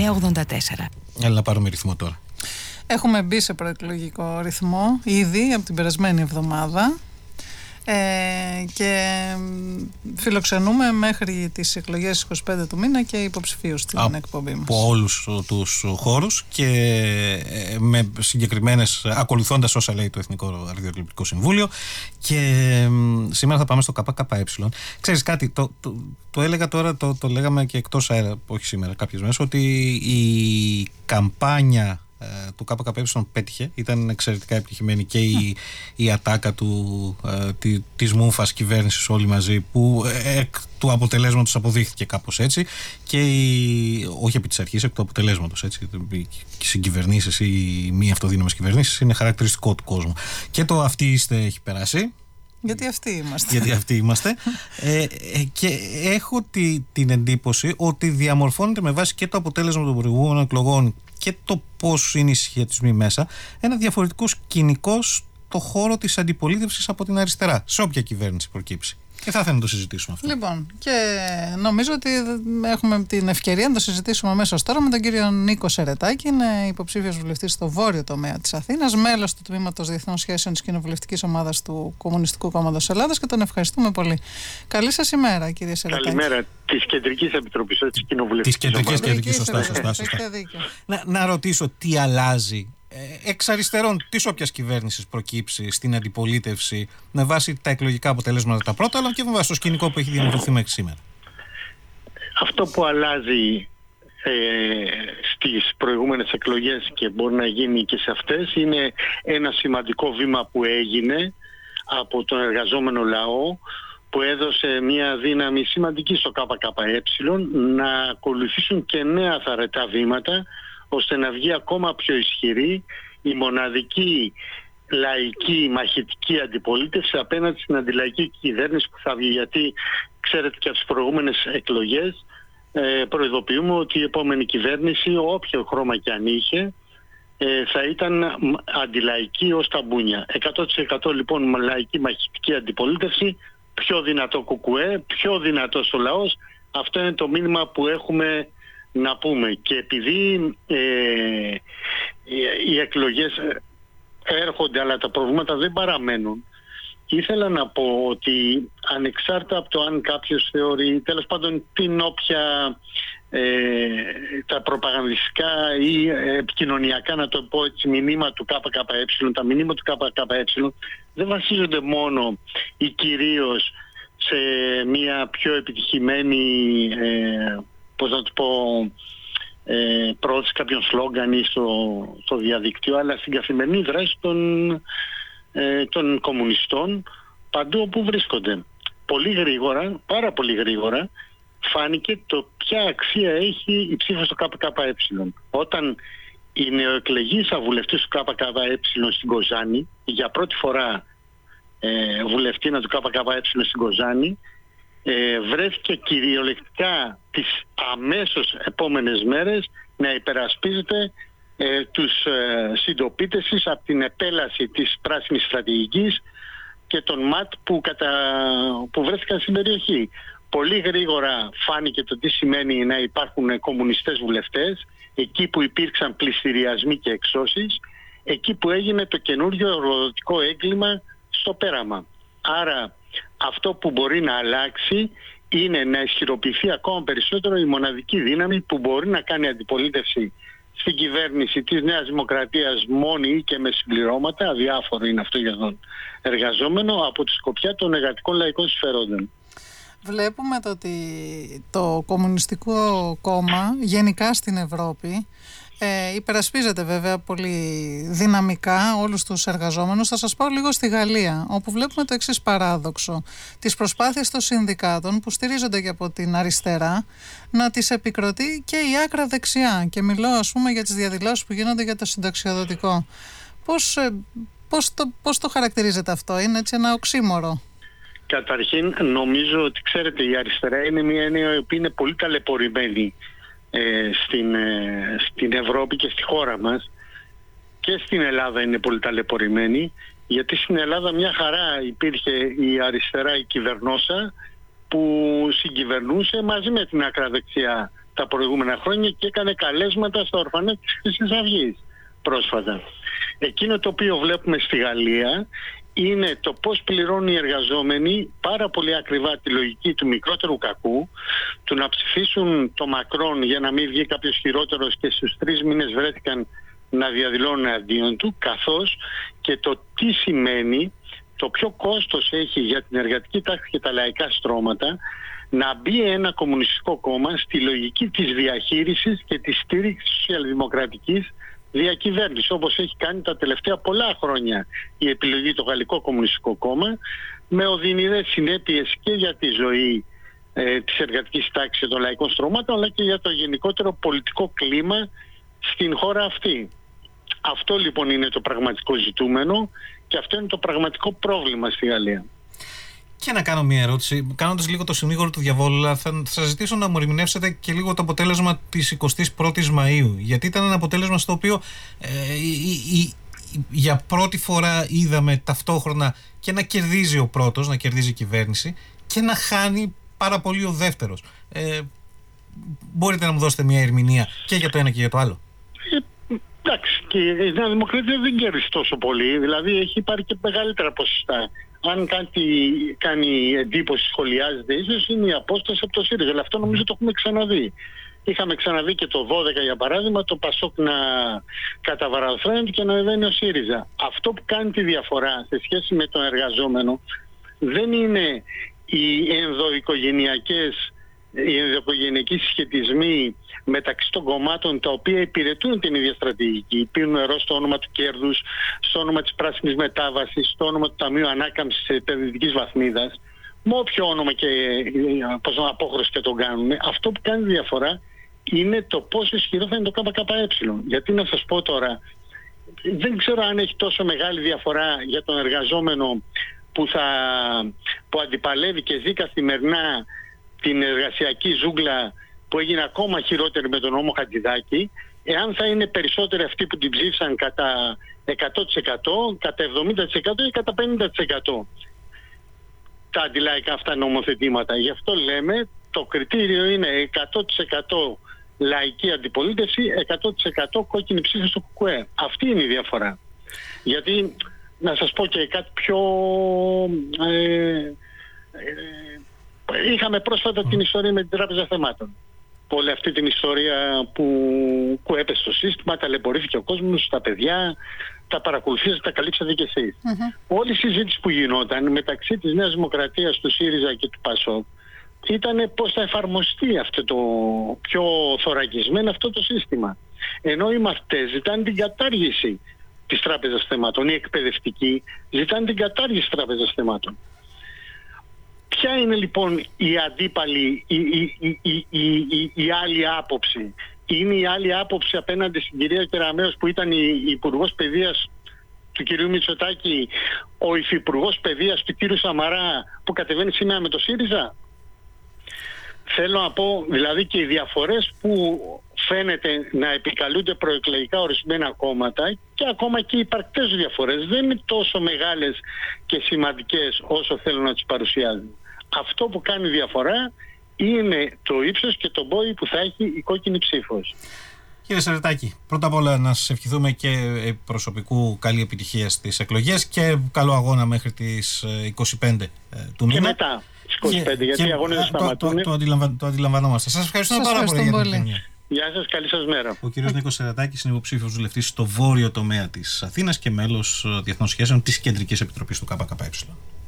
984. Έλα να πάρουμε ρυθμό τώρα. Έχουμε μπει σε προεκλογικό ρυθμό ήδη από την περασμένη εβδομάδα και φιλοξενούμε μέχρι τις εκλογές 25 του μήνα και υποψηφίους στην εκπομπή μας. Από όλους τους χώρους και με συγκεκριμένες, ακολουθώντας όσα λέει το Εθνικό Ραδιοτηλεοπτικό Συμβούλιο. Και σήμερα θα πάμε στο ΚΚΕ. Ξέρεις κάτι, το έλεγα τώρα, το λέγαμε και εκτός αέρα, όχι σήμερα, κάποιες μέρες, ότι η καμπάνια του ΚΚΕ πέτυχε, ήταν εξαιρετικά επιτυχημένη και η ατάκα της μούφας κυβέρνησης όλοι μαζί, που εκ του αποτελέσματος αποδείχθηκε κάπως έτσι, και όχι επί της αρχής, εκ του αποτελέσματος έτσι. Οι συγκυβερνήσεις ή οι μη αυτοδύναμες κυβερνήσεις είναι χαρακτηριστικό του κόσμου, και το «αυτοί είστε» έχει περάσει. Γιατί αυτοί είμαστε. Και έχω την εντύπωση ότι διαμορφώνεται με βάση και το αποτέλεσμα των προηγούμενων εκλογών και το πώς είναι οι συσχετισμοί μέσα, ένα διαφορετικό σκηνικό στο χώρο της αντιπολίτευσης από την αριστερά, σε όποια κυβέρνηση προκύψει. Και θα ήθελα να το συζητήσουμε αυτό. Λοιπόν, και νομίζω ότι έχουμε την ευκαιρία να το συζητήσουμε αμέσως τώρα με τον κύριο Νίκο Σερετάκη. Είναι υποψήφιος βουλευτής στο βόρειο τομέα της Αθήνας, μέλος του Τμήματος Διεθνών Σχέσεων της Κοινοβουλευτικής Ομάδας του Κομμουνιστικού Κόμματος Ελλάδας, και τον ευχαριστούμε πολύ. Καλή σας ημέρα, κύριε Σερετάκη. Καλημέρα της Κεντρικής Επιτροπής της Κοινοβουλευτικής Ομάδας. Της Κεντρικής, σωστά. Να ρωτήσω τι αλλάζει εξ αριστερών της όποιας κυβέρνησης προκύψει στην αντιπολίτευση, με βάση τα εκλογικά αποτελέσματα τα πρώτα, αλλά και με βάση το σκηνικό που έχει διαμορφωθεί μέχρι σήμερα. Αυτό που αλλάζει στις προηγούμενες εκλογές και μπορεί να γίνει και σε αυτές, είναι ένα σημαντικό βήμα που έγινε από τον εργαζόμενο λαό, που έδωσε μια δύναμη σημαντική στο ΚΚΕ να ακολουθήσουν και νέα θαρετά βήματα, ώστε να βγει ακόμα πιο ισχυρή η μοναδική λαϊκή μαχητική αντιπολίτευση απέναντι στην αντιλαϊκή κυβέρνηση που θα βγει. Γιατί ξέρετε, και από τις προηγούμενες εκλογές προειδοποιούμε ότι η επόμενη κυβέρνηση, όποιο χρώμα και αν είχε, θα ήταν αντιλαϊκή ως τα μπούνια. 100% λοιπόν λαϊκή μαχητική αντιπολίτευση, πιο δυνατό ΚΚΕ, πιο δυνατός ο λαός. Αυτό είναι το μήνυμα που έχουμε να πούμε. Και επειδή οι εκλογές έρχονται αλλά τα προβλήματα δεν παραμένουν, ήθελα να πω ότι ανεξάρτητα από το αν κάποιος θεωρεί, τέλος πάντων την όποια τα προπαγανδιστικά ή επικοινωνιακά, να το πω έτσι, μηνύμα του ΚΚΕ, τα μηνύματα του ΚΚΕ δεν βασίζονται μόνο ή κυρίως σε μια πιο επιτυχημένη πώς να το πω, πρόθεση κάποιων σλόγγαν ή στο διαδίκτυο, αλλά στην καθημερινή δράση των κομμουνιστών παντού όπου βρίσκονται. Πολύ γρήγορα, πάρα πολύ γρήγορα, φάνηκε το ποια αξία έχει η ψήφος του ΚΚΕ. Όταν η νεοεκλεγήσα βουλευτής του ΚΚΕ στην Κοζάνη, για πρώτη φορά βουλευτήνα του ΚΚΕ στην Κοζάνη, βρέθηκε κυριολεκτικά τις αμέσως επόμενες μέρες να υπερασπίζεται τους συντοπίτες της από την επέλαση της πράσινης στρατηγικής και των ΜΑΤ που βρέθηκαν στην περιοχή. Πολύ γρήγορα φάνηκε το τι σημαίνει να υπάρχουν κομμουνιστές βουλευτές, εκεί που υπήρξαν πληστηριασμοί και εξώσεις, εκεί που έγινε το καινούριο εργοδοτικό έγκλημα στο πέραμα. Άρα αυτό που μπορεί να αλλάξει είναι να ισχυροποιηθεί ακόμα περισσότερο η μοναδική δύναμη που μπορεί να κάνει αντιπολίτευση στην κυβέρνηση της Νέας Δημοκρατίας μόνη ή και με συμπληρώματα, αδιάφορο είναι αυτό για τον εργαζόμενο, από τη σκοπιά των εργατικών λαϊκών συμφερόντων. Βλέπουμε ότι το Κομμουνιστικό Κόμμα γενικά στην Ευρώπη υπερασπίζεται βέβαια πολύ δυναμικά όλους τους εργαζόμενους. Θα σας πάω λίγο στη Γαλλία, όπου βλέπουμε το εξής παράδοξο: τις προσπάθειες των συνδικάτων, που στηρίζονται και από την αριστερά, να τις επικροτεί και η άκρα δεξιά. Και μιλώ, ας πούμε, για τις διαδηλώσεις που γίνονται για το συνταξιοδοτικό. Πώς το χαρακτηρίζετε αυτό? Είναι έτσι ένα οξύμορο? Καταρχήν, νομίζω ότι, ξέρετε, η αριστερά είναι μια έννοια που είναι πολύ ταλαιπωρημένη στην Ευρώπη και στη χώρα μας, και στην Ελλάδα είναι πολύ ταλαιπωρημένη, γιατί στην Ελλάδα μια χαρά υπήρχε η αριστερά, η κυβερνόσα, που συγκυβερνούσε μαζί με την ακραδεξιά τα προηγούμενα χρόνια και έκανε καλέσματα στα ορφανά της Χρυσής Αυγής πρόσφατα. Εκείνο το οποίο βλέπουμε στη Γαλλία είναι το πώς πληρώνουν οι εργαζόμενοι πάρα πολύ ακριβά τη λογική του μικρότερου κακού, του να ψηφίσουν το Μακρόν για να μην βγει κάποιος χειρότερος και στους 3 μήνες βρέθηκαν να διαδηλώνουν αντίον του, καθώς και το τι σημαίνει, το ποιο κόστος έχει για την εργατική τάξη και τα λαϊκά στρώματα να μπει ένα κομμουνιστικό κόμμα στη λογική της διαχείρισης και της στήριξης σοσιαλδημοκρατικής διακυβέρνησης, όπως έχει κάνει τα τελευταία πολλά χρόνια η επιλογή το Γαλλικό Κομμουνιστικό Κόμμα, με οδυνηρές συνέπειες και για τη ζωή της εργατικής τάξης και των λαϊκών στρώματων, αλλά και για το γενικότερο πολιτικό κλίμα στην χώρα αυτή. Αυτό λοιπόν είναι το πραγματικό ζητούμενο και αυτό είναι το πραγματικό πρόβλημα στη Γαλλία. Και να κάνω μια ερώτηση, κάνοντας λίγο το συνήγορο του διαβόλου, θα σας ζητήσω να μου ερμηνεύσετε και λίγο το αποτέλεσμα της 21ης Μαΐου. Γιατί ήταν ένα αποτέλεσμα στο οποίο για πρώτη φορά είδαμε ταυτόχρονα και να κερδίζει ο πρώτος, να κερδίζει η κυβέρνηση, και να χάνει πάρα πολύ ο δεύτερος. Μπορείτε να μου δώσετε μια ερμηνεία και για το ένα και για το άλλο? Εντάξει, και η Νέα Δημοκρατία δεν κέρδισε τόσο πολύ, δηλαδή έχει πάρει και μεγαλύτερα ποσοστά. Αν κάτι κάνει εντύπωση, σχολιάζεται, ίσως είναι η απόσταση από το ΣΥΡΙΖΑ, αλλά αυτό νομίζω το έχουμε ξαναδεί. Είχαμε ξαναδεί και το 12 για παράδειγμα, το ΠΑΣΟΚ να καταβαραθρώνεται και να ανεβαίνει ο ΣΥΡΙΖΑ. Αυτό που κάνει τη διαφορά σε σχέση με τον εργαζόμενο δεν είναι οι ενδοοικογενειακοί συσχετισμοί μεταξύ των κομμάτων τα οποία υπηρετούν την ίδια στρατηγική. Πίνουν νερό στο όνομα του κέρδους, στο όνομα της πράσινης μετάβασης, στο όνομα του Ταμείου Ανάκαμψης Επενδυτικής Βαθμίδας, με όποιο όνομα και απόχρωση και τον κάνουν. Αυτό που κάνει διαφορά είναι το πόσο ισχυρό θα είναι το ΚΚΕ. Γιατί να σας πω τώρα, δεν ξέρω αν έχει τόσο μεγάλη διαφορά για τον εργαζόμενο που αντιπαλεύει και ζει καθημερινά την εργασιακή ζούγκλα που έγινε ακόμα χειρότερη με τον νόμο Χατζηδάκη, εάν θα είναι περισσότεροι αυτοί που την ψήφισαν κατά 100%, κατά 70% ή κατά 50% τα αντιλαϊκά αυτά νομοθετήματα. Γι' αυτό λέμε το κριτήριο είναι 100% λαϊκή αντιπολίτευση, 100% κόκκινη ψήφη στο ΚΚΕ. Αυτή είναι η διαφορά. Γιατί να σας πω και κάτι πιο... είχαμε πρόσφατα την ιστορία με την Τράπεζα Θεμάτων. Όλη αυτή την ιστορία που έπεσε στο σύστημα, ταλαιπωρήθηκε ο κόσμος, τα παιδιά, τα παρακολουθήσατε, τα καλύψατε κι εσείς. Όλη η συζήτηση που γινόταν μεταξύ της Νέας Δημοκρατίας, του ΣΥΡΙΖΑ και του ΠΑΣΟΚ ήταν πώς θα εφαρμοστεί αυτό το πιο θωρακισμένο αυτό το σύστημα. Ενώ οι μαθητές ζητάνε την κατάργηση της Τράπεζας Θεμάτων, οι εκπαιδευτικοί ζητάνε την κατάργηση της Τράπεζας Θεμάτων. Ποια είναι λοιπόν η αντίπαλη, η άλλη άποψη? Είναι η άλλη άποψη απέναντι στην κυρία Κεραμέως που ήταν η Υπουργός Παιδείας του κυρίου Μητσοτάκη, ο Υφυπουργός Παιδείας του κύριου Σαμαρά που κατεβαίνει σήμερα με το ΣΥΡΙΖΑ? Θέλω να πω δηλαδή και οι διαφορές που φαίνεται να επικαλούνται προεκλογικά ορισμένα κόμματα και ακόμα και οι υπαρκτές διαφορές δεν είναι τόσο μεγάλες και σημαντικές όσο θέλουν να τις παρουσιάζουν. Αυτό που κάνει διαφορά είναι το ύψος και το πόη που θα έχει η κόκκινη ψήφος. Κύριε Σερετάκη, πρώτα απ' όλα να σας ευχηθούμε και προσωπικού καλή επιτυχία στις εκλογές και καλό αγώνα μέχρι τις 25 του μήνα. Και μετά τις 25, γιατί οι αγώνες δεν σταματούν. Το αντιλαμβανόμαστε. Σας ευχαριστούμε πάρα πολύ για την επικοινωνία. Γεια σας, καλή σας μέρα. Ο κύριος Νίκος Σερετάκης είναι υποψήφιος βουλευτής στο βόρειο τομέα της Αθήνας και μέλος διεθνών σχέσεων της Κεντρικής Επιτροπής του ΚΚΕ.